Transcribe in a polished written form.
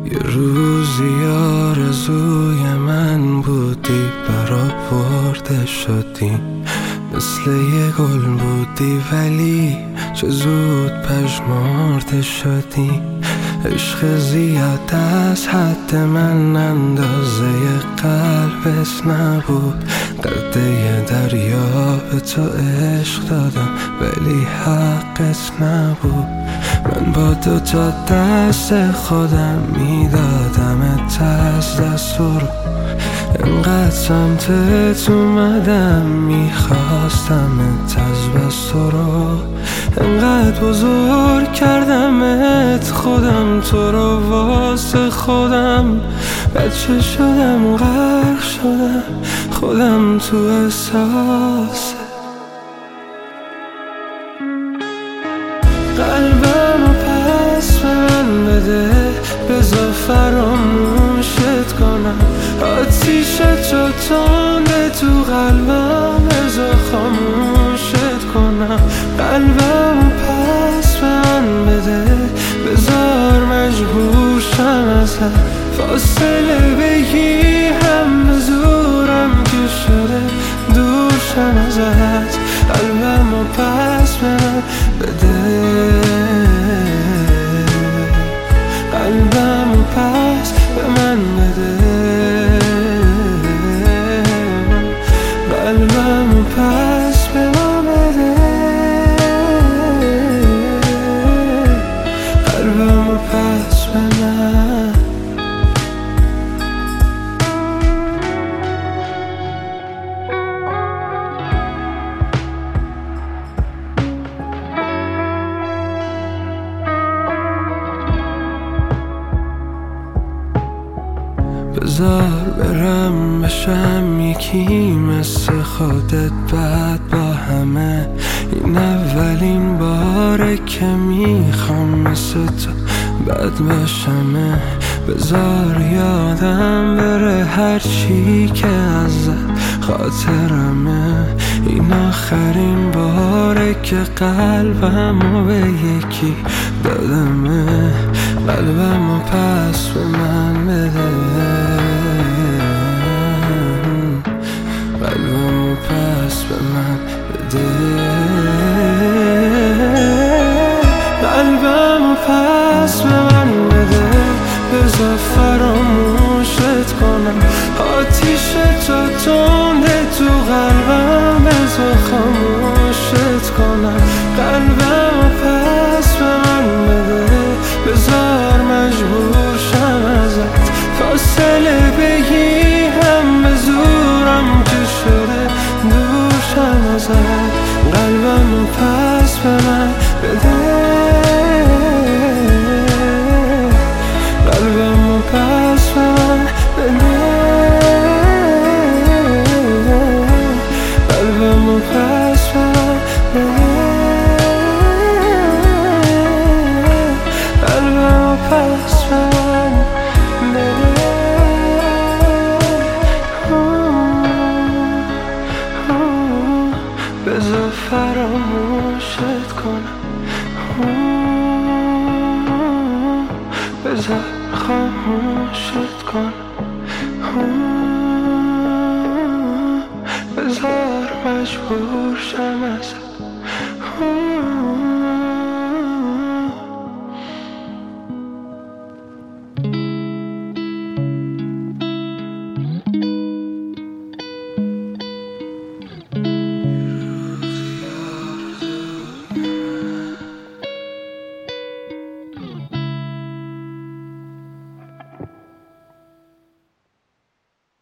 یه روزی آرزوی من بودی، برآورده شدی، مثل یه گل بودی ولی چه زود پژمرده شدی. عشق زیاد از حد من اندازه قلبت نبود، قده دریا به تو عشق دادم ولی حقت نبود. من با دوتا دست خودم میدادمت از دست رو، انقدر سمتت اومدم میخواستمت از بس رو، انقدر بزرگ کردمت خودم تو رو واسه خودم. بچه شدم غرق شدم خودم تو احساسه. قلبمو پس به من بده، بذار فراموشت کنم. آتیشت رو تنده تو قلبم، بذار خاموشت کنم. قلبمو پس به من بده، بذار مجبور شم ازت. فاصله بگیرم به زورم که شده دور شم ازت. قلبمو پس به من بده، قلبمو پس به من بده، قلبمو پس به من بده، قلبمو پس به من. بذار برم بشم یکی مثل خودت بعد با همه. این اولین باره که میخوام مثل تو بد باشمه. بذار یادم بره هر چی که ازت خاطرمه. این آخرین باره که قلبمو به یکی دادمه. قلبمو پس به من بده، قلبمو پس به من بده، قلبمو پس به من بده. بذار فراموشت کنم. آتیشت رو تنده تو قلبم، بذار خاموشت کنم. قلبمو پس به من بده، بذار مجبور شم ازت. فاصله بگیرم به زورم که شده دور شم ازت. قلبمو پس به من بده، قلبمو پس به من بده، قلبمو پس به من بده، قلبمو پس به من بده. بذار فراموشت کنم، بذار خاموشت کنم، بذار مجبور شم ازت.